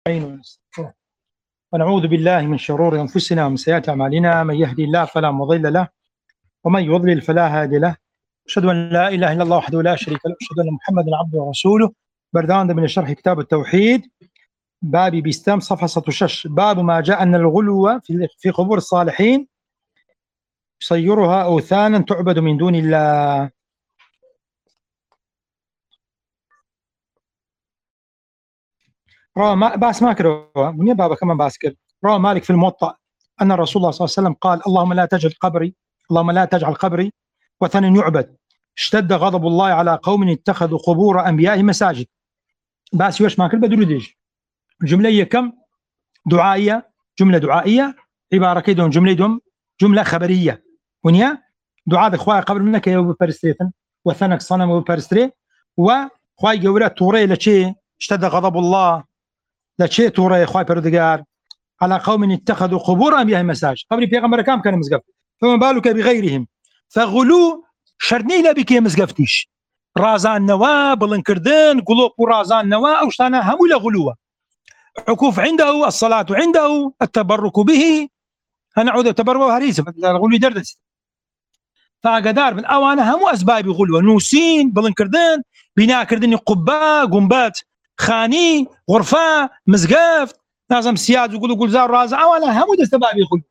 ونعوذ بالله من شرور أنفسنا ومن سيئات أعمالنا، من يهدي الله فلا مضل له ومن يضلل فلا هادي له. أشهد أن لا إله إلا الله وحده لا شريك له، أشهد أن محمدا عبده ورسوله. بردان من شرح كتاب التوحيد، بابي بيستام صفحة 16. باب ما جاء أن الغلو في قبور الصالحين يصيرها أوثانا تعبد من دون الله. روى باس ماكر من بابا كمان باسكر. روى مالك في الموطأ أن الرسول الله صلى الله عليه وسلم قال: اللهم لا تجعل قبري وثنا يعبد. اشتد غضب الله على قوم اتخذوا قبور أنبيائهم مساجد. باس يوش ماكر بدروديش. الجملة هي كم؟ دعائية، جملة دعائية، عبارة كيدهم جملة خبرية. ونيا دعاء إخوة قبر منك يوم برستريتن وثنك صنم وبرستري وخواي جورات توري لشيء اشتد غضب الله لشيء توري إخوة بردقار على قوم اتخذوا قبور أنبيائهم مساجد. قبل بيغمبر كان مزقف، فما بالك بغيرهم. فغلو شرني لا بكي مزقفتيش رازان نوا بلنكردن قلوب ورازان نوا أو شتانا همو لغلوة. عكوف عنده، الصلاة عنده، التبرك به. أنا عود التبرك هريسة الغلو دردس. فقدار من أوانا همو أسباب غلوة. نوسين بلنكردن بناء كردن قباء قنبات خاني غرفة مزقف لازم سياد ويقولوا قلزار رازا أوانا همو أسباب غلوة.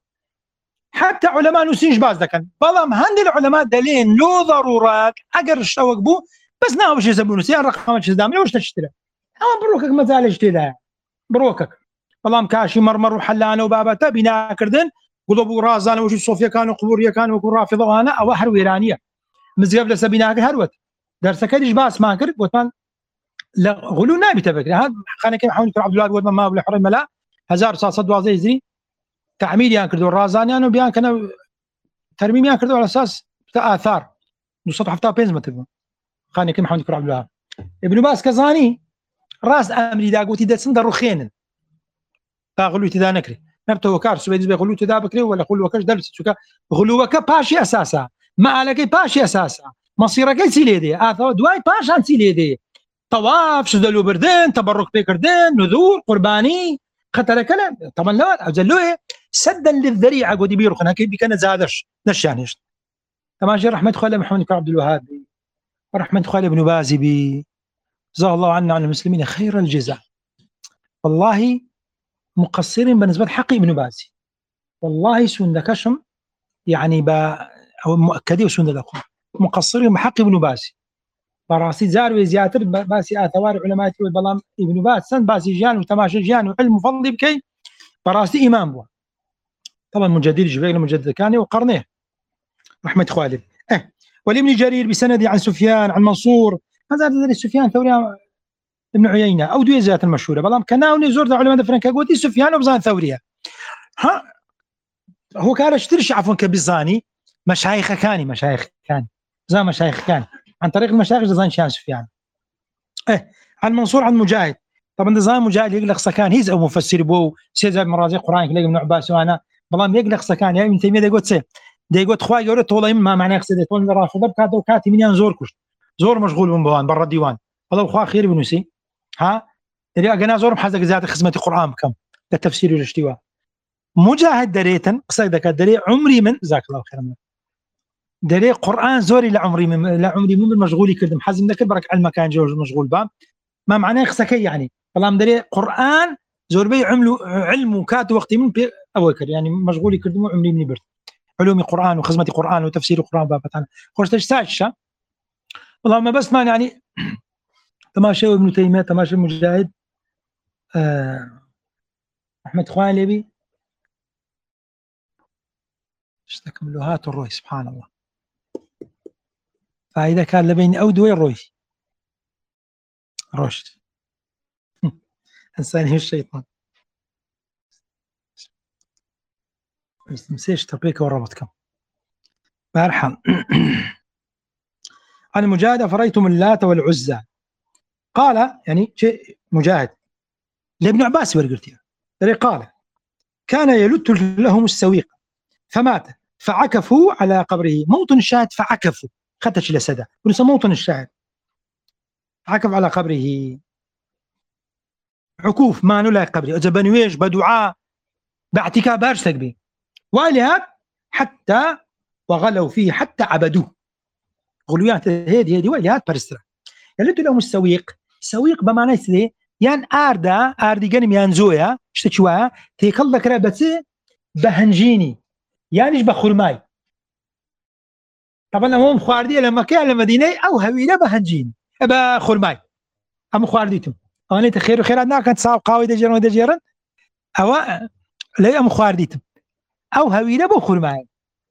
حتى علماء نوسينش باز دكان بلام هندي العلماء دلين لو ضرورات أقر الشوق بو بس ناو باش يسبونو سيار رقم تشدامي وش تشتري أما بروكك مازال اشتري بروكك بلام كاشي مرمر وحلانه وبابته بناء كردن قلوبو رازانا وش صوفيا كانوا قبوريا كانوا وكون رافضه وانا او احر ويرانيه مزقف لسبيناك هروت درس كدش باس ماكر وطن لا غلو نابي تفكر هذا خلينا كيف حاول عبد الله ود ما بلا حرم لا 1900 زي تعميد يعني كردو رازان يعني بيان كانوا ترميم يعني كردو على اساس اثار نص حفتا بينز متبو خلينا كيف حاول عبد الله ابن باس كزاني راس امري دا قوتي دسن دروخين غلو تدا نكري نبتو كار سويدز بغلو تدا بكري ولا غلو كاش درس غلو كا باشي اساسا ما عليك باشي اساسا مصيرك سيليدي اثو دواي باشان سيليدي طواف شدلو بردن تبرك بكردن نذور قرباني خطر كلام طبعا لا اجلوه سدا للذريعه قد بيرخنا كيف كان زادش نشانش تماشي رحمه خالد محمد بن عبد الوهاب ورحمه خالد ابن باز بي جزاه الله عنا عن المسلمين خير الجزاء. والله مقصرين بالنسبه لحقي ابن باز والله سندكشم يعني او مؤكدين وسندكم مقصرين بحق ابن باز براسي زار وزياتر باسي اثوار علماء والبلام ابن باز سن باسي جان وتماشي جان وعلم فضل بكي براسي امام بو طبعا مجدد جبيل مجدد كان وقرنيه رحمه خالد. والابن جرير بسند عن سفيان عن منصور هذا سفيان ثوري ابن عيينة او دوي زيات المشهوره بلام كانوا زور علماء فرنكا قوتي سفيان وبزان ثوريه ها هو كان اشترش عفوا كبزاني مشايخ كان زي مشايخ كان عن طريق المشايخ زين شان سفيان. عن منصور عن مجاهد طبعا زين مجاهد يقلق سكان هيز او مفسر بو سيزا مرازي قران كلي ابن عباس وانا بلام يقلق سكان يعني ابن تيميه يقول سي دي يقول خويا يقول طول ما معناه يقصد طول رافضه بكادو كاتي من زوركش زور مشغول من بوان برا الديوان والله اخوا خير بنوسي ها اللي انا زور محزق زاد خدمه القران كم التفسير والاستواء مجاهد دريتن قصدك دري عمري من جزاك الله خيرا دري قران زوري لعمري من مشغولي كردم حزم ذاك برك علم كان جوج مشغول بام ما معناه خسكي يعني والله دري قران زور بي علم كات وقتي من اوكر يعني مشغولي كردم عمري من برد علوم قران وخدمه قران وتفسير قران بابتنا خوش تشتاش والله ما بس ما يعني تماشى ابن تيميه تماشى مجاهد احمد خوالبي استكملوهات الروي سبحان الله. فإذا كان لبين أودوي الروي رشد إنسان الشيطان بس مسيش تطبيق وربطكم بارحم. عن مجاهد أفريتم اللات والعزى قال يعني شيء مجاهد لابن عباس ورقلتها قال كان يلت لهم السويق فمات فعكفوا على قبره موطن الشاهد فعكفوا خدتش لسده ولسه موطن الشاهد عكف على قبره عكوف ما نولا قبري بنويش بدعاء باعتكاف بارش تكبي ولهذا حتى وغلوا فيه حتى عبدوه غلويات هذه ولهذا برسترا قالت لهم السويق بمعنى سلي يان آردي جنم يان زويا اشتشوا تيكل لك رابطه بهنجيني يعني بخرماي طبعا هم خواردي لما كان المدينه او هويله بهنجيني بخرماي ام خوارديتم انا تخير خير عندنا كانت صاب قاوي دجيران او لا ام خوارديتم او هويله بخرماي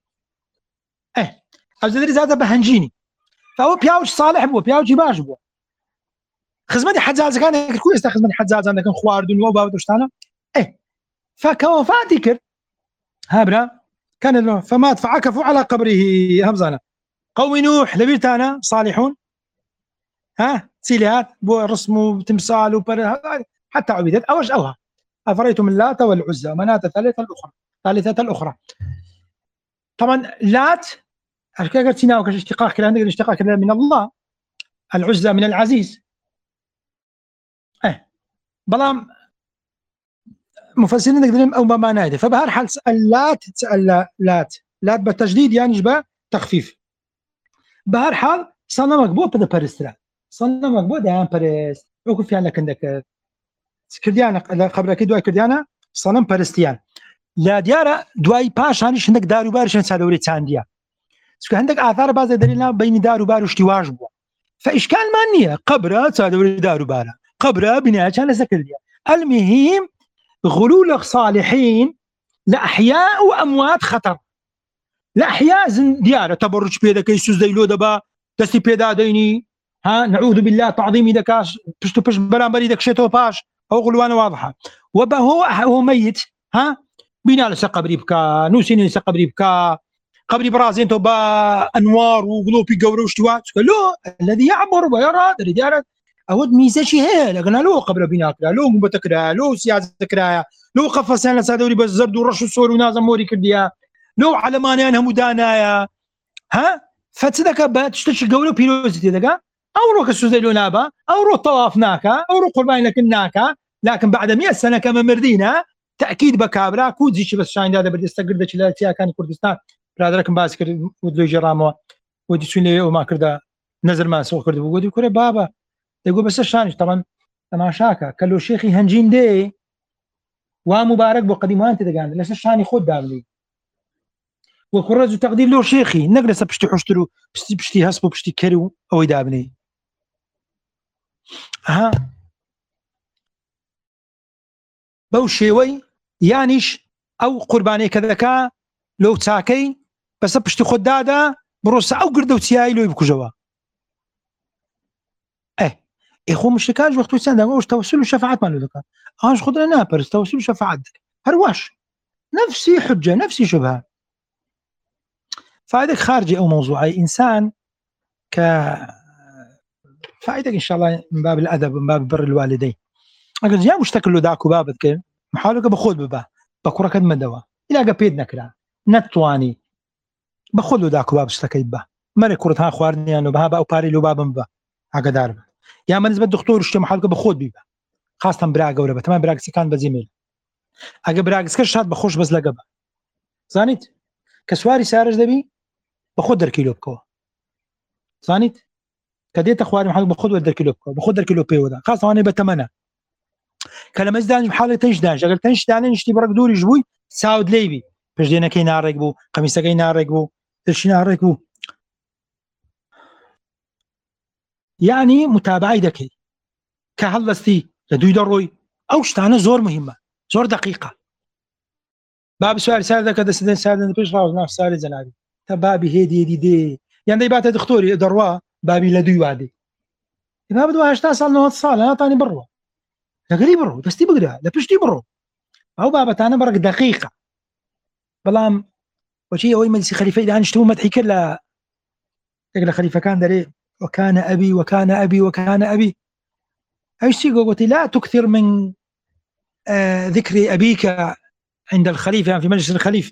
او زدري زاد بهنجيني فهو بياوش صالح بو بياوش باش بو خزمتي حجاز كان كويس خزمتي حجاز عندك خواردون وباود وشتانا فكوفاتكر هابرا كان له فمات فعكفوا على قبره همزانا قوم نوح لبيتانا صالحون سيليات بو رسم تمثال حتى عبدت اوش اوها افريتم اللات والعزى ومناة ثالثة الاخرى طبعا لات قلتينا وكاش اشتقاق كلام الاشتقاق من الله العزى من العزيز بلام مفسرين نقدر او ما نادي فبهر حال اللات لات بالتجديد يعني جبا تخفيف بهر حال صنمك بو بدا برسترا صنمك بو دان برست وكيف يعني عندك كرديانا قبل كده كرديانا صنم برستيان لا ديارة دواي باش هانيش عندك دار وبارش نسادوري تانديا سكو عندك اثار بعض دليلنا بين دار وبار واشتواج بو فاشكال مانيه قبره تسادوري دار وبار قبره بناء كان سكرديا المهم غلول صالحين لاحياء واموات خطر لاحياء دياره تبرج بيدك كيسوس ديلو دبا دستي بيدا ديني نعوذ بالله تعظيمي دكاش بشتو بش برامبري دك شتو باش او غلوانه واضحه وبا هو ميت بينا لسه قبري بكا نوسيني لسه قبري بكا قبري برازين تو با انوار وقلوبي قورو اشتوا لو الذي يعبر ويرى دياره اود ميزه شي هي لقنا له قبل بيناك له مبتكرا له سياسه ذكرايا له قفص انا سادوري بس زرد ورش الصور ونازم موري كرديا له علمان انا مدانايا فتسدك بتشتش قولو بيروزتي دقا او روك السوزيلو نابا او رو طوافناكا او رو قربان لكناكا لكن بعد 100 سنه كما مردينا تاكيد بكابرا كود زي بس شاين هذا بدي استقر ذا كان كردستان برادركم باسكر ودلو جرامو ودي سوني وما كردا نزل ما سوق كرد بودي كره بابا يقول بس الشانش طبعا تماشاكا كلو شيخي هنجين دي ومبارك بقديم وانت دقان ليش الشاني خد دابلي وكرز تقدير له شيخي نجلس بشتي حشترو بشتي هسبو بشتي كرو او يدابني بوشيوي يانيش او قرباني كذاكا لو تاكي بس بشتي خداده بروسا او قردو تياي لو يبكو جوا اخو مشركاج وقت يسند واش توسل الشفاعات مالو ذكر اش خذ انا برس توسل الشفاعات هرواش نفسي حجه نفسي شبهه فائدك خارجي او موضوعي انسان ك فائدك ان شاء الله من باب الادب من باب بر الوالدين اقول يا مشتكل له داكو بابك محاولك بخذ ببا بكره كد مدوا الى قبيد نكره نتواني بخذ له داكو باب اشتكي با مري كرتها خوارني انه بها او باري له باب با عقدار يا ما نسبه الدكتور اشتي محاولك بخذ بيبا خاصه براغ ولا تمام براغ كان بزميل اجا براغ كشات بخش بس لقبه زانيت كسواري سارج دبي بخذ كيلو بكو زانيت كديت اخواني محل بخذ ودر كيلو بكو بخذ كيلو بي ودا خاصه انا بتمنى كلام زدان محل تنشدان شغل تنشدان نشتي برك دوري جوي ساود ليبي باش دينا كاين ركبو قميصه كاين ركبو تشينا ركبو يعني متابعه دكي كهلستي لدوي دروي او شتانا زور مهمه زور دقيقه باب سؤال سال كذا سدن سال بيش راو نفس سال زنادي تبابي هدي دي يعني بات دكتوري دروا بابي لدوي وادي باب دوا 8 سال نوت صال انا طاني برو قريب برو بس تي بقرا لا بيش تي برو او بابا انا برك دقيقه بلام وشي هو مجلس خليفه اذا انشتو مدحي كلا تقول خليفه كان دري وكان ابي وكان ابي وكان ابي ايش قلت لا تكثر من ذكر ابيك عند الخليفه يعني في مجلس الخليفه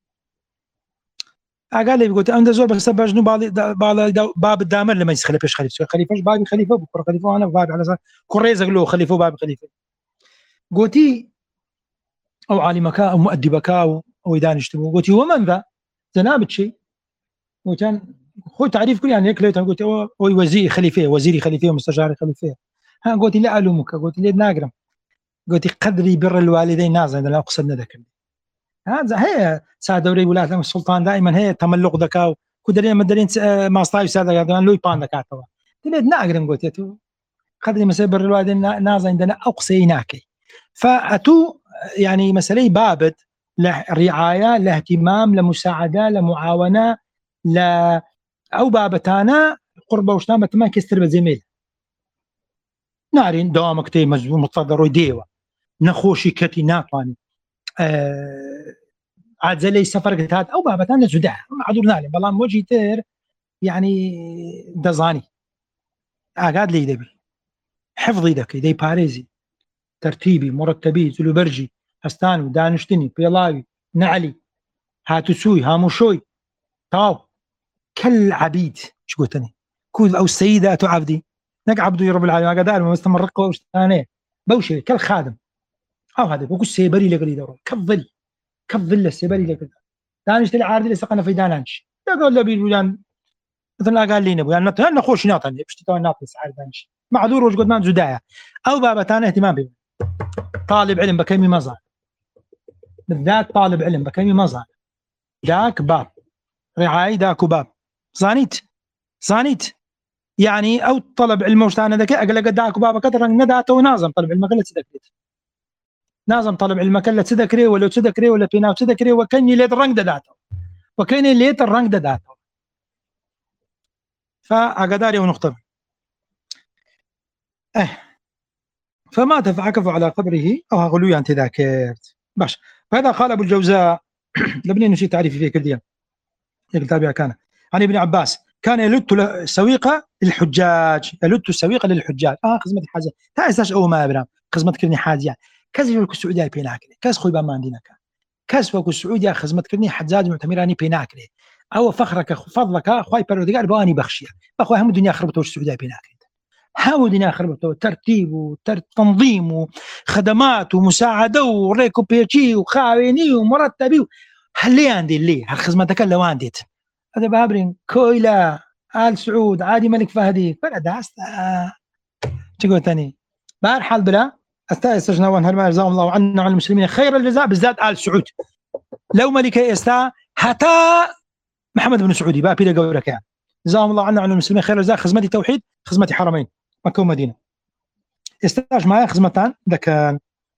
قال لي قلت انا زول بس باجنو باب الدامر لما يسخلي فيش خليفه بابي خليفه بكره خليفه وانا بابي على كوريز قالوا خليفه بابي خليفه قوتي او عالمك او مؤدبك او دانشتبو قلت ومن ذا زنابت شيء وكان خو تعريف كل يعني هيك قلت او وزيري خليفه ومستشاري خليفه ها قلت لا الومك قلت لي ناقرم قلت قدري بر الوالدين نازل لا اقصدنا ذاك هذا هي ساعه دوري ولايات السلطان دائما هي تملق ذكاء كدرين مدرين ما صايب ساده هذا لو يبان ذكاء توا لي ناقرم قلت تو قدري مسبر الوالدين نازل عندنا اقصيناك فاتو يعني مسألة بابد له رعاية له اهتمام لمساعدة لمعاونة ل أو بابتانا قربة وشتامة ما كيستر بزميل نارين دوامك تي مزبوط مصدر وديوة نخوشي كتي ناطواني عاد زي سفر هاد أو بابتانا زداع معذور نالي بلان وجهي تير يعني دزاني قاعد لي دبي حفظي دكي دي باريزي ترتيبي مرتبي زلوبرجي هستانو دانشتني بيلاوي نعلي هاتسوي هاموشوي تاو كل عبيد شو قلتني كود او السيدة عبدي نك عبدو يا رب العالمين قدار مستمرق وشتاني بوشي كل خادم او هذا بقول سيبري لقلي دور كفظل السيبري لقلي دانشتني عارضي لسقنا في دانش يقول لبي الولان مثلا قال لي نبو يعني نخوش ناطني باش تتوى ناطني سعر دانش معذور وش قدمان زدايا او بابتان اهتمام بي طالب علم بكيمي مزار بالذات طالب علم بكيمي مزار داك باب رعاية داك باب زانيت يعني او طلب علم وشتانا ذكي اقل داك باب كثر نداته ونازم طلب علم كله تذكرت نازم طلب علم كله تذكري ولا بيناو تذكري وكني ليت الرنق داته وكني ليت الرنق داته فاقداري ونقطه فمات فعكفوا على قبره او غلويا انت ذاكرت باش فهذا قال ابو الجوزاء لبني نسيت تعريفي فيه كل الكتاب كان عن ابن عباس كان يلت السويقه للحجاج خدمه حاجه تاساش او ما ابرام خدمه كرني حاجه كذا في السعوديه بيناك كاس خوي ما عندنا كاس فوق السعوديه خدمه كرني حجاج معتمراني بيناك او فخرك فضلك اخوي بردقال بواني بخشيه اخوي هم الدنيا خربته السعوديه بيناك حاول دنيا خربته ترتيب وتنظيم وخدمات ومساعده وريكوبيرتي وخاويني ومرتبي هل عندي اللي هالخدمتك اللي وانديت هذا بابرين كويلا آل سعود عادي ملك فهدي فلا داست تقول ثاني بارحال بلا استجنا وانهر جزاهم الله عنا وعن المسلمين خير الجزاء بالذات آل سعود لو ملك استا حتى محمد بن سعودي بابي لقولك يعني جزاهم الله عنا وعن المسلمين خير الجزاء خدمتي توحيد خدمتي حرمين مكة ومدينة استاج معي خدمتان ذكان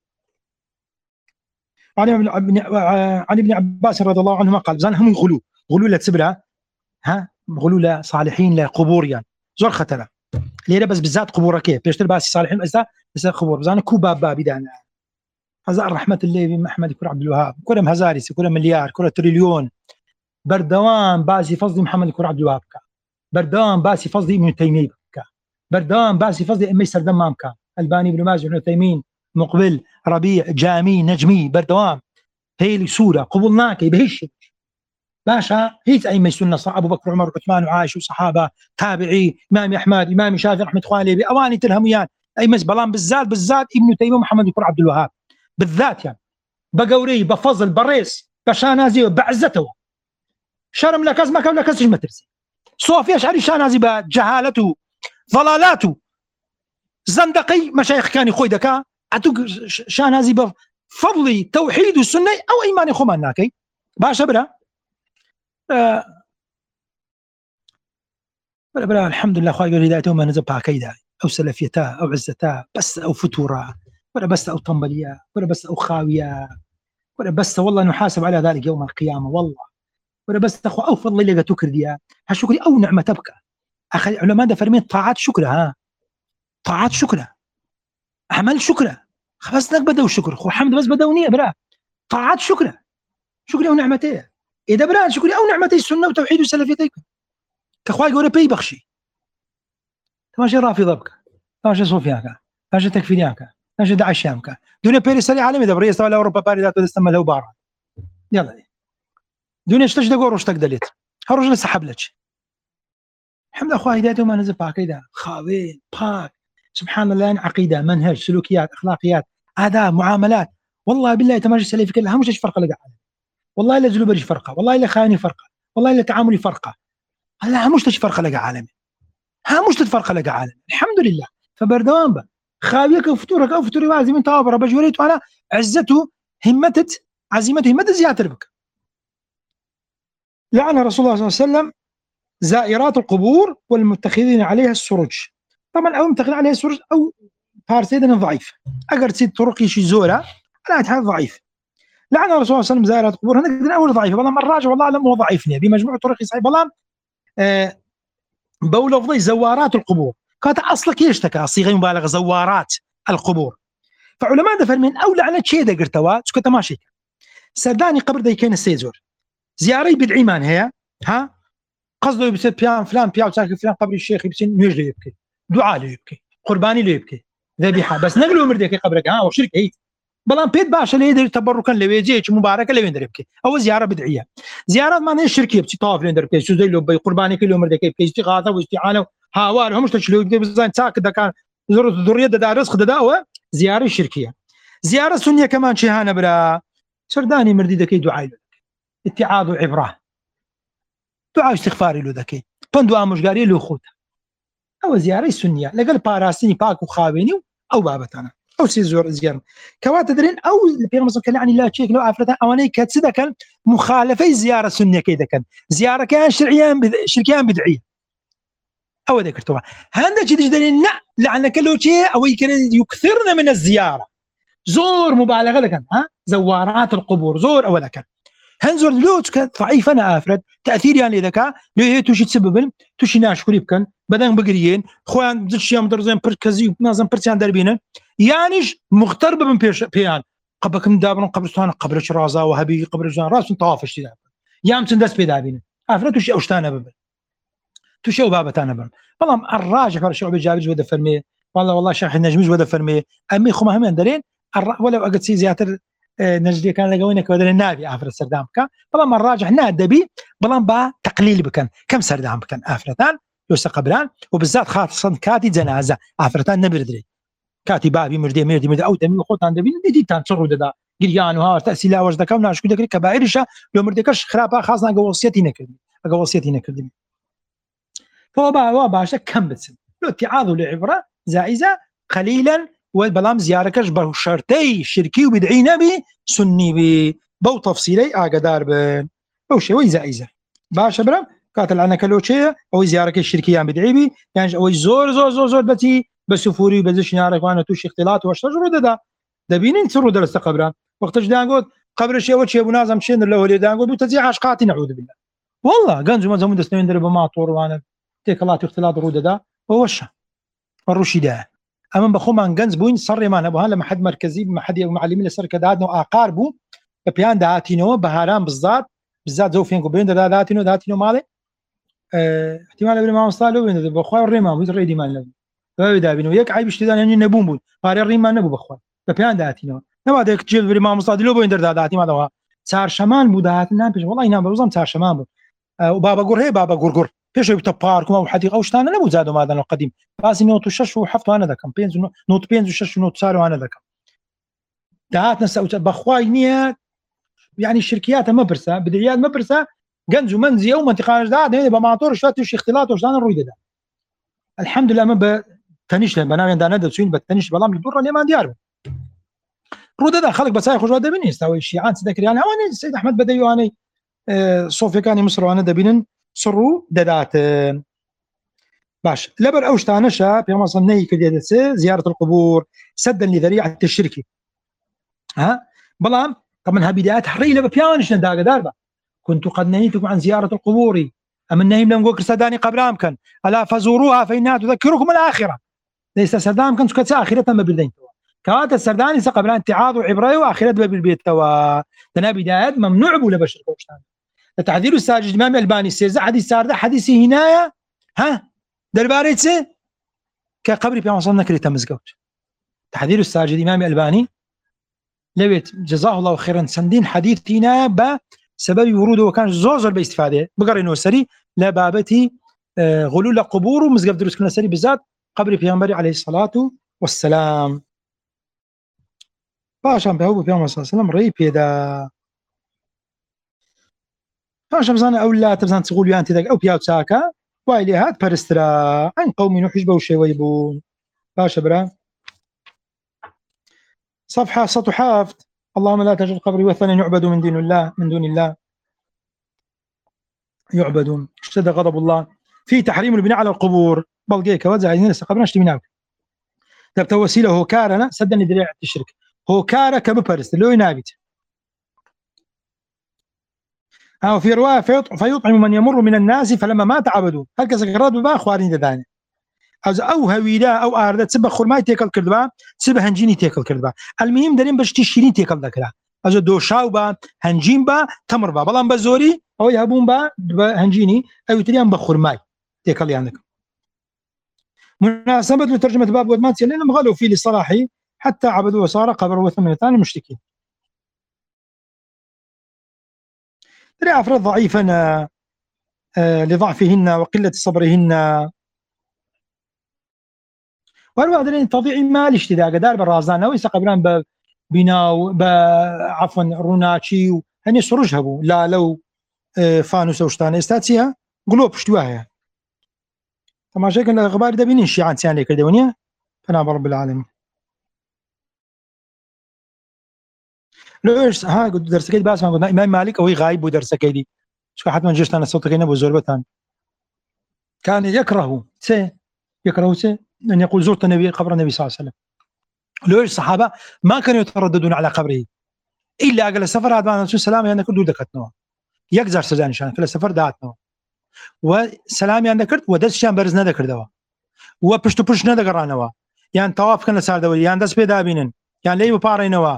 عن ابن عباس رضي الله عنهما قال زانهم غلو لتسبرها غلو لصالحين لقبوريا زور ختلا ليه بس بالذات قبورك بيشتر باسي صالحين بس قبور زان كوباب دانا هذا رحمه الله بمحمد كل عبد الوهاب كل مهزاريس كل مليار كل تريليون بردوان باسي فضل محمد كل عبد الوهاب بردوان باسي فضل ابن تيميه بردوان باسي فضل امي سردمام كان الباني بن ماجه بن تيمين مقبل ربيع جامي نجمي بردوام هي لي صوره قبولناك بهش باشا هيت أئمة السنة أبو بكر وعمر وعثمان وعائشة وصحابة تابعي إمام أحمد إمام الشافعي رحمة الله عليه بأواني تلهميان أئمة بلان بالذات ابن تيمية محمد بن عبد الوهاب بالذات يعني بقوري بفضل بريس بشانازي بعزته شرم لكز ما كان لكز مترسي صوفيا شعري شانازي بجهالته ضلالاته زندقي مشايخ كان يخوي دكا أتوك شانازي بفضل توحيد السنة أو إيمان خماناكي باشا بلا الحمد لله خواهي قولي دايته ما نزل باكيدا أو سلفيتا أو عزتا بس أو فتورة ولا بس أو طنبلية ولا بس أو خاوية ولا بس والله نحاسب على ذلك يوم القيامة والله ولا بس أخو أو فضل لي تكر ديا هالشكري أو نعمة تبكى أخي علماء ده فرمين طاعات شكرها طاعات شكرها أعمال شكرها خلاص نك بدأوا الشكر خو حمد بس بدأوا نية برا طاعات شكرها شكري أو نعمتين إذا برا شكري أو نعمتي السنة وتوحيد وسلفيتك كخواي قولي بي بخشي تماشي رافض بك تماشي صوفياك تماشي تكفيرياك تماشي داعشيامك دنيا بيري سري عالمي دبرية استوى لأوروبا باري ذات ودستمى له بارا يلا دي دنيا اشتج دقور وشتق دليت هرجل سحب لك الحمد لله أخوة هدايته ما نزل بعقيدة خاوين باك سبحان الله عقيدة منهج سلوكيات أخلاقيات آداب معاملات. والله بالله تماشي سلفي كلها همش فرقة لقى عالم، والله إلا جلوبري فرقة، والله إلا خايني فرقة، والله إلا تعاملي فرقة، هلا همش فرقة لقى عالم، همش فرقة لقى عالم الحمد لله. فبردوان با خاويك وفتورك أو فتوري وعزيمة تابر بجوريت وأنا عزته همتت عزيمته همت زيادة بك. لعن رسول الله صلى الله عليه وسلم زائرات القبور والمتخذين عليها السرج. طبعا أو متخذين عليها السرج أو فارسيدنا ضعيف، أقر تسيد طرقي شي زورة لا تحال ضعيف. لعن الرسول صلى الله عليه وسلم زائرات القبور، هنا أول ضعيف والله الراجع والله أعلم هو ضعيفني بمجموع طرقي صحيح والله بولفظي زوارات القبور كانت أصلك يشتكى صيغة مبالغة زوارات القبور. فعلماء دفر من أولى على شيء ده قرتوا سكت ماشي سرداني قبر ده كان السيزور زياري بدعي مان هي ها قصده يبسط بيان فلان بيان ساكن فلان قبر الشيخ يبسين نيج له يبكي دعاء له يبكي قرباني له يبكي ذبيحه بس نقلوا مردك قبرك ها وشرك هي بلان بيت باشا اللي يدير تبركا لويجي مباركه اللي يندر يبكي او زياره بدعيه. زيارات ما هي شركيه بتي طواف اللي يندر يبكي شو زي له قرباني كل يوم مردك يبكي استغاثه واستعانه ها والهم مش تشلو يبكي بزين ساك ده كان ذريه ده رزق ده دعوه زياره شركيه. زياره سنيه كمان شي هانا بلا سرداني مردي دكي دعاء له اتعاظ وعبره دعاء استغفاري له ذكي فان دعاء مش قاري له خوته او زياره سنيه لقل باراسيني باك وخاويني او بابتنا او سيزور زياره كوات تدرين او البيغمبر كان يعني لا شيء لو عفرتها اواني كتسدا كان مخالفه زياره سنيه كذا كان زياره كان شركيان بدعيه او ذكرتوها هذا شيء دليل لعن كله شيء او يكثرن من الزياره زور مبالغه لكن ها زوارات القبور زور اولا كان هنزور لوت كانت ضعيفه انا افرد تاثير يعني ذكاء ليه توشي تسبب توشي ناشكري بكن بدن بقريين خوان زشيا مدرزين بركزي نازم برسيان دربينا يعنيش مغترب من بيان قبكم دابن قبرستان قبر شرازا وهبي قبر جان راس طوافش ذا يام تندس بيدابين افرد توشي اوشتانا ببل توشي وبابتانا ببل والله الراجح على الشعب الجابج ودا فرمي والله شرح النجمج ودا فرمي امي خما هم درين ولو اقد سي زياتر نجدي كان لقوينك بدل النابي افرد سردام كان بلان الراجح نادبي بلان با تقليل بكن كم سردام بكن افرتان يوسف قبران وبالذات خاصه كاتي جنازه افرتان نبردري كاتي بابي مردي او دمي خوتان دبي دي تان شرو دا قريان وها تاسيلا وجد كم ناش كده كبائرشه لو مردكش خرابه خاصه قوصيتي نكدي فهو باشا كم بتسن لو اتعاظ لعبره زائزه قليلا والبلام زياركش بر شرطي شركي وبدعي نبي سني بي بو تفصيلي اقدار بن او شيء ويزايزه باشا برا قاتل انا كلوشيه او زيارك الشركيه بدعي بي يعني او زور بتي بسفوري بزش نارك وانا توش اختلاط واشتجر ده دبين تسرو درس قبران وقت جدان قلت قبر الشيء وشي ابو نازم شين له دان قلت تزيع عشقاتي نعوذ بالله والله قنز ما زمود سنين درب ما طور وانا تكلات اختلاط رود ده ووش الرشيده اما بخومان جنز بوين صري ما نبوها لما حد مركزي ما حد معلمين السركه دادنو اقاربو بيان داتينو بهاران بالذات زو فين بين داتينو مالي احتمال ابن ما مصالو بين بخوا الريما بيريدي مال بدا بينو يك عيب اشتدان يعني نبون بون فار الريما نبو بخوا بيان داتينو نما ديك جيل ابن ما مصادلو بين داتي ما دوا صار شمال مودات نام والله ينام بوزم صار شمال وبابا قرهي بابا قرقر فيش يبتا بارك او حديقه او شتانا نبو زادو ماذا القديم بس نوت وشش وحفظ انا ذاك بينز نوت بينز وشش نوت صاروا انا ذاك دعاتنا سوت بخواي نيه يعني الشركيات ما برسا بدعيات ما برسا جنز منزي او منطقه داد هنا بماطور شات وش اختلاط وش انا الرويده ده الحمد لله ما بتنيش بنام عند انا دسوين بتنيش بلام الدره اللي ما ديار روده ده خلق بس ياخذ وده بني يستوي الشيعان سذكر يعني اواني السيد احمد بديواني صوفيا كان مصر وانا دبنن سرو ددات باش لبر اوش تانشا في مصر ني كديت زياره القبور سدا لذريعه الشرك ها بلام طبعا بدايات حري بيانش نداق داربه كنت قد نهيتكم عن زياره القبور ام النهي لم نقول سداني قبرام كان الا فزوروها فانها تذكركم الاخره ليس سدام كنت كتس اخره ما بدين كانت السرداني قبران اتعاظ وعبره واخره بالبيت توا تنا بدايات ممنوع ولا بشر كوشتان تحذير الساجد الامام الباني سيزا حديث سارده حديثي هنايا ها درباريتسي كقبري في وصلنا كري تمزقوت تحذير الساجد الامام الباني لبيت جزاه الله خيرا سندين حديثنا بسبب وروده وكان زوزر باستفاده بقرينو سري لبابتي غلول قبور ومزقف دروس كنا سري بالذات قبر پیغمبر عليه الصلاه والسلام پاشان بە پێغەمبەر صلی الله علیه و سلم ڕێی پێدا پاشان بزانە ئەو لاتە بزان چ غولیان تێدا ئەو پیاو چاکە وای لێ هات پەرسترا ئەن قەومی نوحیش بەو شێوەی بوو. باشە برا صفحة 107 اللهم لا تجعل قبري وثنا يعبد من دون الله يعبدون اشتد غضب الله في تحريم البناء على القبور بلقيك وزع عايزين قبرنا اشتي بناء تبت وسيله هو كارنا صدقني دريع الشرك هو كارا كببرست لو ينابت أو في رواية فيطعم من يمر من الناس فلما مات عبدوا هكذا قراد ببا خوارين دداني أو هويدا أو أردا تسبب خرماي تيكل كردبا تسبب هنجيني تيكل كردبا المهم دارين باش تشيرين تيكل ذكرها أجا دوشاو با هنجين با تمر با بلان بزوري أو يهبون با هنجيني أو تريان بخرماي تيكل عندك مناسبة لترجمة باب ودمات لأنهم غلوا فيه لصلاحي حتى عبدوا وصار قبر وثمنتان المشركين ترى أفراد ضعيفا لضعفهن وقلة صبرهن وهذا تضيع مال اشتداء دار بالرازان أو يسقبران ببناو عفوا روناتشي هني سرج هبو لا لو فانوس وشتان استاتيها قلوب اشتواها طبعا شيء كان الأخبار ده بينين شيعان سيان لك الدنيا فنعم رب العالمين ليش ها قلت درسك بس ما قلنا إمام مالك أو غايب ودرسك دي شو حتى من جشت أنا صوتك هنا بزربتان كان يكره أن يقول زرت النبي قبر النبي صلى الله عليه وسلم. ليش الصحابة ما كانوا يترددون على قبره إلا أقل السفر هذا الرسول سلام يعني كل دكتنا يكزر سجان شان في السفر دعتنا وسلام يعني ذكرت ودس شان برزنا ذكر دوا وبشتو بش ندقرانوا يعني طواف كنا صار دوا يعني دس بيدا بينن يعني ليه بارينوا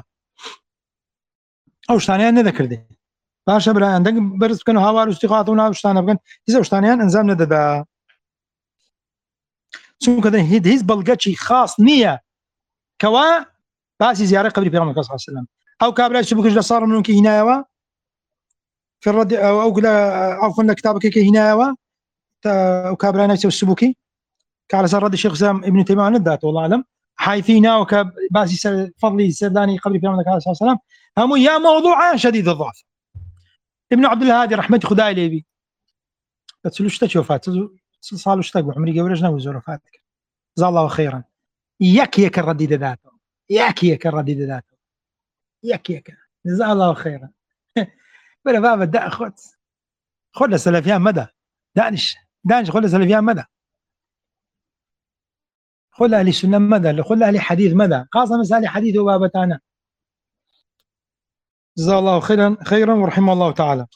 أو شتانيان نذكر ده باشا برا عندك برز كانوا هوار استغاثونا وشتانا بكن إذا وشتانيان إنزام نددا شو كذا هيز بلقتشي خاص نية كوا باسي زيارة قبر پیغمبر صلى الله عليه وسلم أو كابلا شبكش لصار منهم كي هنا في الرد أو كلا عفوا كتابك كي هنا أو كابلا نفسه السبوكي كعلى سر رد الشيخ سام ابن تيمية ندات والله أعلم حيثينا وكاب باسي فضلي سرداني قبر پیغمبر صلى الله عليه وسلم هم يا موضوع شديد الضعف. ابن عبد الهادي رحمة خداي ليبي تسلوش تشوفات صالو اشتاق عمري قبرجنا وزور فاتك جزاه الله خيرا يك الرديد ذاته يك الرديد ذاته يك جزاه الله خيرا بلا بابا دا خذ السلفيان مدى دانش خذ السلفيان مدى خذ اهل السنه مدى خذ اهل الحديث مدى خاصه مسائل حديث وبابتانا جزاه الله خيرا ورحمه الله تعالى.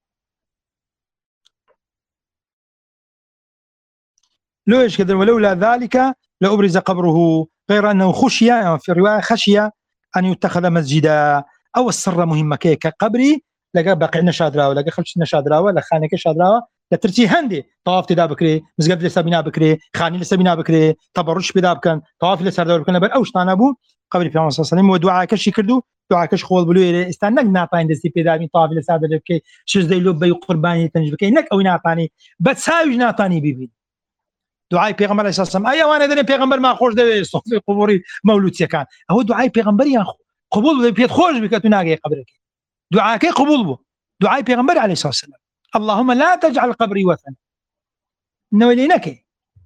ليش كذا ولولا ذلك لأبرز قبره غير أنه خشية في الرواية خشية أن يتخذ مسجدا أو السر مهمة كيك قبري لقى باقي نشادراوة لقى خلش نشادراوة لخانك شادراوة لترتي هندي طواف تدا بكري مسجد لسه بنا بكري خاني لسه بنا بكري تبرش بدا بكن طواف لسه دور بكن بل أوش تنابو قبري في صلى الله عليه وسلم ودعاء كشي كردو دعاء كش خول بلو استنك نعطاني دستي بدا من طواف لسه دور بكي شو زي لو بي قرباني تنج بكي نك أو نعطاني بتساوي نعطاني بيبي دعاء پیغمبر علیه السلام ایوانه دنه پیغمبر ما خوش دی صفی قبوری مولود کان هو دعاء پیغمبر یا قبول بيت خوش بك تناقي قبرك دعاءك قبول بو دعاء پیغمبر علیه السلام اللهم لا تجعل قبري وثنا نولينك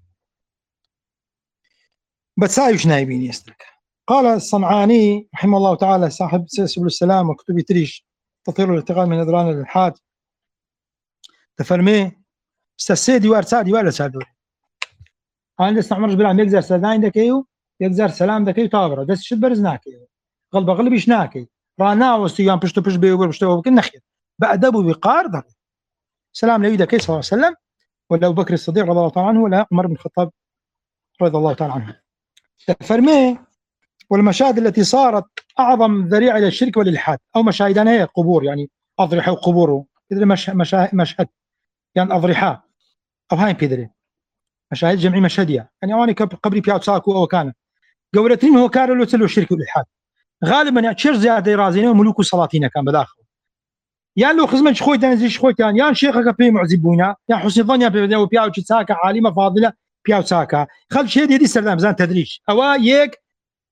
بتسايش نايبين يسترك. قال الصنعاني رحمه الله تعالى صاحب سبل السلام وكتب تريش تطهير الارتقاء من ادران الالحاد تفرمي استسيدي وارسادي ولا سادوري أنا استعمرش بلا يقدر سلام دكيو يقدر سلام دكيو تابرة بس شد برزناكي غلب يشناكي رانا وستيان بشتو بش بيو بشتو كنا خير بأدبه بقار ضر سلام لي دكي صلى الله عليه وسلم ولا أبو بكر الصديق رضي الله تعالى عنه ولا عمر بن الخطاب رضي الله تعالى عنه. فرمي والمشاهد التي صارت أعظم ذريعة إلى الشرك والإلحاد أو مشاهدنا هي قبور يعني أضرحة وقبوره كذا مشهد يعني أضرحة أو هاي بيدري مشاهد جمعي مشهدية يعني أواني قبري بياو تساكو أو كان قولتين هو كارو لو تلو الشرك والإلحاد غالبا يعني تشير زيادة رازين وملوك سلاطين كان بداخل يعني لو خزمن شخويت أنا زي شخويت يعني شيخك بي معزبونا يا حسين ظنيا بياو تساكا عالمة فاضلة بياو تساكا خل شيء دي سردام زان تدريج أو يك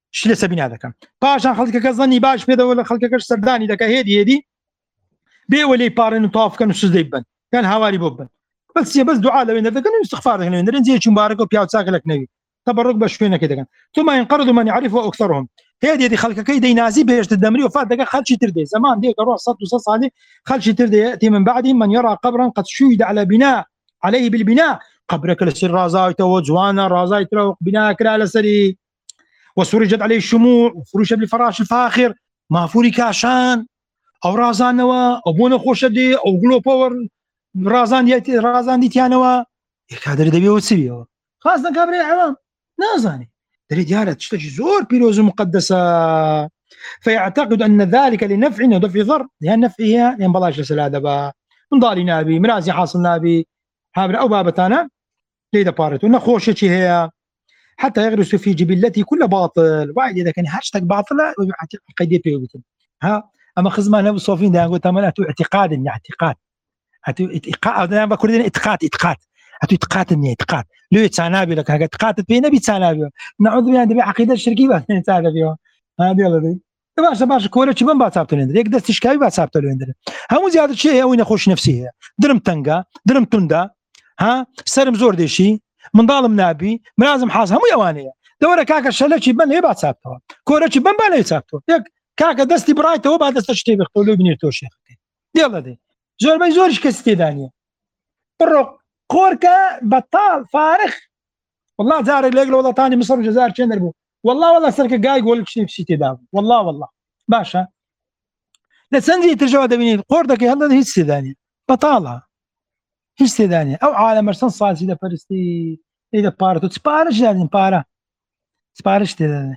شي لسبين هذا كان باشان خلقك ظني باش بيدا ولا خلقك سرداني دك هدي بي ولي بارن طاف كانوا سديبن كان هواري بوبن بس دعاء لو ان كانوا استغفار هنا نزيد مبارك وبياو تساكلك نبي تبرك بشوينا كده كان ثم ينقرض من يعرفه اكثرهم هذه خلقك كيدي نازي بيش تدمري وفات دقه خلشي تردي زمان ديك روح صوت وصص عليه خلشي تردي ياتي من بعد من يرى قبرا قد شيد على بناء عليه بالبناء قبرك لسر رازايته وزوانا رازايته بناء كلا لسري وسرجت عليه الشموع وفرش بالفراش الفاخر ما فوري كاشان او رازان نوا او بونا خوشدي او جلو باور رازان ديتيانوا يكادر دبي وتسبيه خاصة كابري العوام نازاني دري ديارة تشتكي زور بيروز مقدسة فيعتقد أن ذلك لنفع ودفع ضر لأن نفعها لأن بلاش لسلا دبا من ضالي نابي مرازي حاصل نابي هابر أو بابتانا ليدا بارتو نخوشتي هي حتى يغرس في جبلته كل باطل واحد إذا كان هاشتاج باطلة قيدي بيوتن ها أما خزمان أبو صوفين ده قلت أما اعتقاد إني اعتقاد أنا بقول إن اعتقاد هتو اعتقاد لو يتسانابي لك هاك اعتقاد بينا بيتسانابي نعوذ بالله عندي عقيدة الشركية بس نتسانابي هذه يلا دي باش كورة شبان باتسابتو لندر يقدر تشكاوي باتسابتو لندر هم زيادة شيء وين أخوش نفسيه درم تنقا درم تندا ها سرم زور ديشي من ظالم نابي ملازم حاس هم يوانية دورة كاكا شلة شبان هي باتسابتو كورة شبان بان يتسابتو يك كاكا دستي برايته وبعد دستشتي بيختولو بنيرتو شيخ يلا دي زور ما يزورش كستي دانية برو كوركا بطال فارغ والله زارق لقل والله ثاني مصر وجزائر شنربو والله سرك قاي يقول لك شيء في سيتي داب والله باشا لا سنجي ترجع دبيني قردك هذا هي السيدانية بطالة هي السيدانية او عالم مرسن صالسي دا فرستي اذا بارتو تسبارش يعني سبارش تداني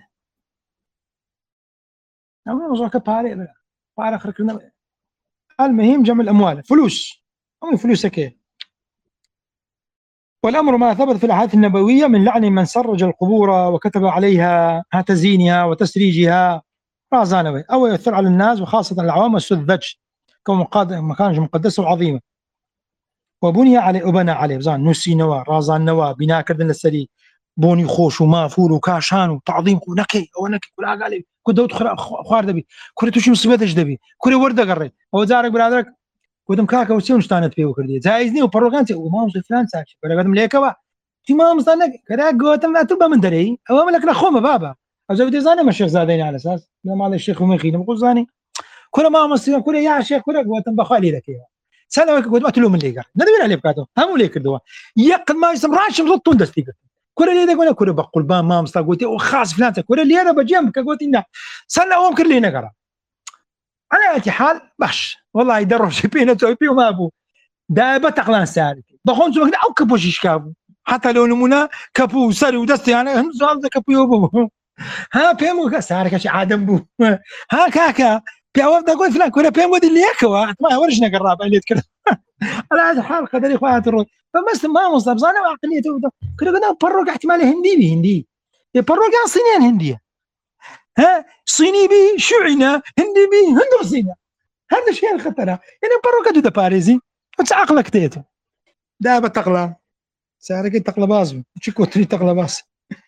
اما وزوك بارا خركنا المهم جمع الاموال فلوس هم فلوسك والأمر ما ثبت في الأحاديث النبوية من لعن من سرج القبور وكتب عليها تزيينها وتسريجها رازانوي أو يؤثر على الناس وخاصة العوام والسذج كمكان مقدسة وعظيمة وبني عليه وبنى عليه زان نسي نوا رازان نوا بناء كردن للسري بوني خوش ومافول وكاشان وتعظيم ونكي كل قال كنت ادخل خوار دبي كنت توشي مصيبتش دبي كل ورده قري او زارك برادرك قدام كاكا وسيون شتانت فيه وكردي زايزني وبروغانتي وما مش فلان ساكي ولا قدم ليكوا في ما مستنك كذا قوتم اتبا من دري او ملك لخومه بابا ازودي زاني ما الشيخ زادين على اساس ما هذا الشيخ ومن خينا بقول زاني كل ما مصير كل يا شيخ كل قوتم بخالي لك يا سنه قد قتلوا من ليقر ندوي عليه بكاتو هم ليك دوا يقد ما يسمراش مزطون دستيق كل اللي يقول كل بقول ما مستقوتي وخاص فلان كل اللي انا بجيم كقوتنا سنه ممكن لي نقرا على اي حال باش والله يدرب شبينا توبي وما ابو دابا تقلان سالك دخون سوق او كبوش كابو حتى لو نمونا كابو سري ودستي يعني هم زال كابو يوبو ها بيمو سارك شي عادم بو ها كاكا بيعوض اقول فلان كنا بيمو دي اللي يكوا ما ورجنا قراب اللي تكلم على هذا الحال قدر اخوات الروح فبس ما مصاب زانا عقليته كنا قلنا بروق احتمال هندي بروق صينيين هنديه ها صيني بي شعنا هندي بي هندوسينا هذا الشيء الخطر يعني بروكة دا باريزي عقلك تيتو دابا تقلى سارك تقلى بازو تشكو تري تقلى باس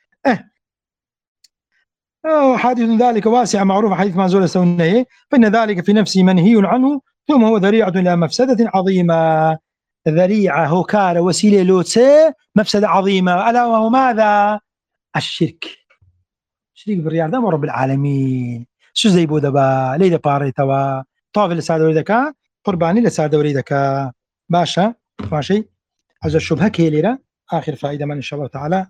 حادث ذلك واسع معروف حديث ما زول سونيه فإن ذلك في نفسه منهي عنه ثم هو ذريعة إلى مفسدة عظيمة ذريعة هوكارة وسيلة لوتسي مفسدة عظيمة ألا وهو ماذا؟ الشرك شريك بالرياضة ورب العالمين شو زي بودبا ليدا باري توا طاف لسعد وريدك قرباني لسعد وريدك باشا ماشي هذا الشبهة كيليرة آخر فائدة من إن شاء الله تعالى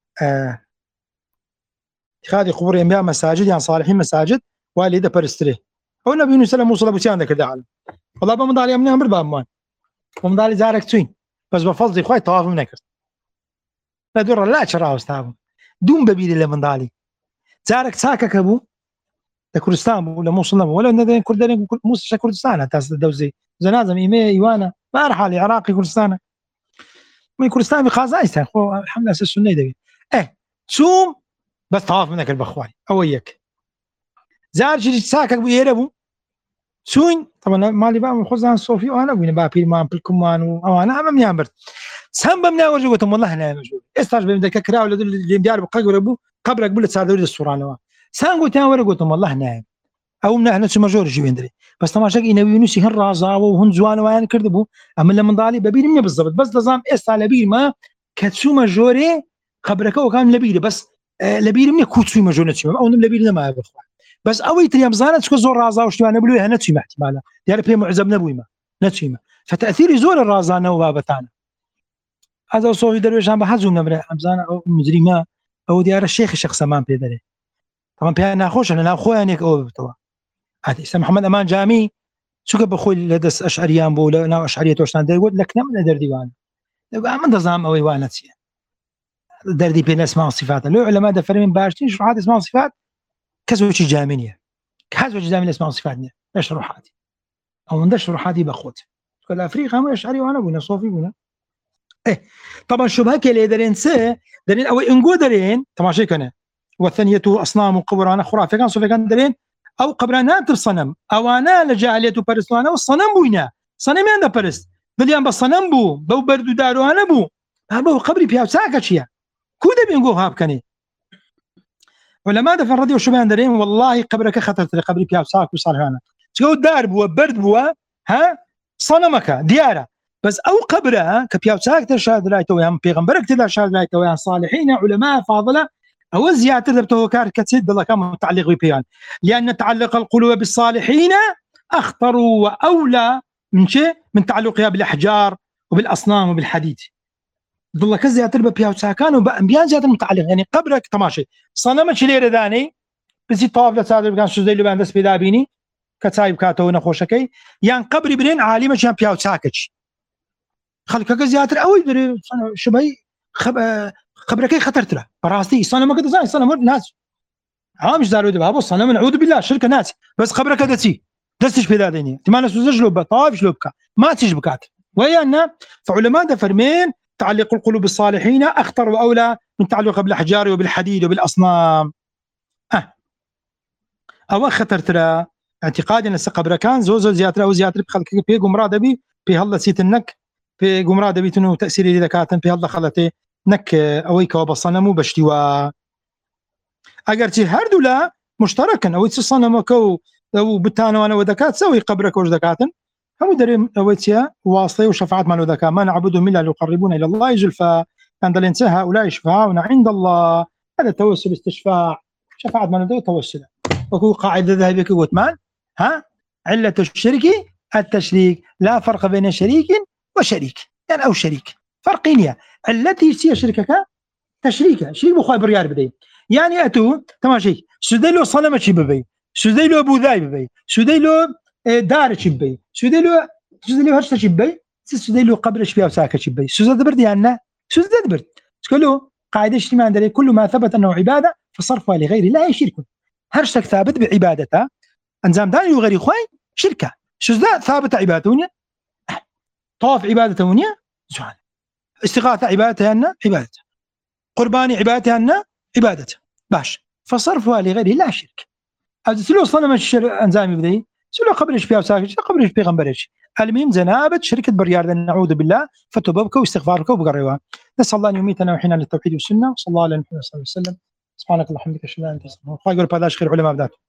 اتخاذ قبور الأنبياء مساجد يعني صالحين مساجد والدة برستري هو النبي صلى الله عليه وسلم وصل بسيان ذاك الدعاء والله بمضالي أمني أمر بأمان ومضالي زارك توين بس بفضل إخوي طواف منكر لا دور لا شراء استعبوا دون ببيل اللي مضالي زارك ساكك أبو كردستان ولا موصل ولا ندين كردين موسى كردستان تاس دوزي زنازم إيمي إيوانا ما راح على عراقي كردستان من كردستان بخازايستان خو الحمد لله السنة دبي سوم بس طواف منك البخواني أويك زار شيء ساكك بيهربوا سوين طبعا مالي بقى خزان صوفي وأنا وين بقى في ما بالكمان وأنا أمام يامبر سام بمنا ورجوتهم والله لا موجود استاج بمدك كراو اللي ديار بقى قبل أقول لك صار دوري الصورة سان قوتان ورا قوتهم والله نايم او من اهل ماجور جويندري بس تماشاك انوي نسي هن رازاوه وهن زوان وان كردبو اما لما ضالي ببير مني بالضبط بس نظام اس على بير ما كتسو ماجوري خبرك وكان لبير بس لبير مني كوتسو ماجور نتسو او لبير ما بخوا بس اوي تريم زانت شكو زور رازا وشتو انا بلوها نتسو احتمالا ديال بي معزب نبوي ما نتسو فتاثير زور الرازانه وبابتانا هذا صوفي درويش عم بحزم نمره امزانه او مجرمه او ديار الشيخ الشخص ما بيدري طبعا بيانا خوش انا اخويا انك او طبعا هذا اسم محمد امان جامي شو بخوي لدس اشعريان بو لا اشعريه توشتان دا يقول لك نم در ديوان من نظام او وانتي در دي بين اسماء وصفات لو علماء ده فرمين باشتين شروحات اسماء وصفات كزوجي جامنيه كزوجي جامنيه اسماء وصفات شروحات او من شروحاتي بخوت كل افريقيا ما اشعري وانا بونا صوفي بونا طبعا شبهه اللي درين سه درين او انقو درين تماشي كان والثانيه اصنام وقبران خرافه كان صوفي كان درين او قبرانات الصنم او انا لجعليته برسوانا والصنم بوينا صنم عند برست بليان بالصنم بو بردو دارو انا بو قبري بيا ساكشيا كودا بينقو هاب كاني علماء دفن رضي وشبهان درين والله قبرك خطرت قبري بيا ساك وصالح انا تقول دار بو برد بو ها صنمك دياره بس او قبره كبيا ساك تشهد لا تويان بيغمبرك تشهد لا تويان صالحين علماء فاضله أو زيادة بتوكار كتسد الله كان متعلق ببيان لأن تعلق القلوب بالصالحين أخطر وأولى من شيء من تعلقها بالأحجار وبالأصنام وبالحديد الله كزيادة ببيان ساكان وبيان زيادة متعلق يعني قبرك تماشي صنمت ليرة داني بس طاف لسادر كان شو زي اللي بندس بيدابيني كتايب كاتو نخوشكي يعني قبري برين عالمة كان بيان ساكش خلك زيادة أو يدري شبي خبرك خطرت له براستي صنم كذا زين صنم ناس مش دارو دبا ابو صنم نعوذ بالله شركه ناس بس خبرك دتي دستش في داديني تما ناس زجلو بطاف شلوبك ما تشبكات ويانا فعلماء ده فرمين تعلق القلوب بالصالحين اخطر واولى من تعلق بالاحجار وبالحديد وبالاصنام او خطرت له اعتقاد ان قبر كان زوزو زياتر او زياتر بخلك في قمراده بي في هلا سيتنك في قمراده بيتنو تاثير اذا كانت في هلا خلتي نك اويك وبصنمو بشتوا اگرچه هر دولا مشتركا او صنمك او بتانا وانا ودكات سوي قبرك وجدكاتن هم دريم اويتيا واصلي وشفاعات مع الذكاء ما نعبدهم الا ليقربونا الى الله زلفى عند الانتهاء هؤلاء يشفعون عند الله هذا توسل استشفاع شفاعة من الذكاء توسل وكو قاعده ذهبيه كوتمان ها عله الشرك التشريك لا فرق بين شريك وشريك يعني او شريك فرقين التي هي شركك تشريكه شريك بخوي بريار بدي يعني اتو تماشي سديلو صنم ببي سديلو ابو ذاي ببي سديلو دار ببي سديلو هرش ببي سديلو قبر شبيه وساكه ببي سدد برد يعني سدد برد تقولوا قاعده اجتماع عندنا كل ما ثبت انه عباده فصرفها لغير الله شرك هرشك ثابت بعبادته انزام داني وغير اخوي شركه سدد ثابت عبادتوني طواف عبادتوني سبحان استغاثه عبادته أن عبادته قرباني عبادته أن عبادته باش فصرفها لغيره لا شرك سلو صنم انزامي بدي سلو قبرش فيها وساكش قبرش بيغمبرش المهم زنابت شركه بريار نعوذ بالله فتوبك واستغفارك وبقريوها نسال الله ان يميتنا ويحيينا للتوحيد والسنه وصلى الله على محمد صلى الله عليه وسلم سبحانك اللهم وبحمدك اشهد ان لا اله الا انت استغفرك واتوب اليك. خير علماء بدات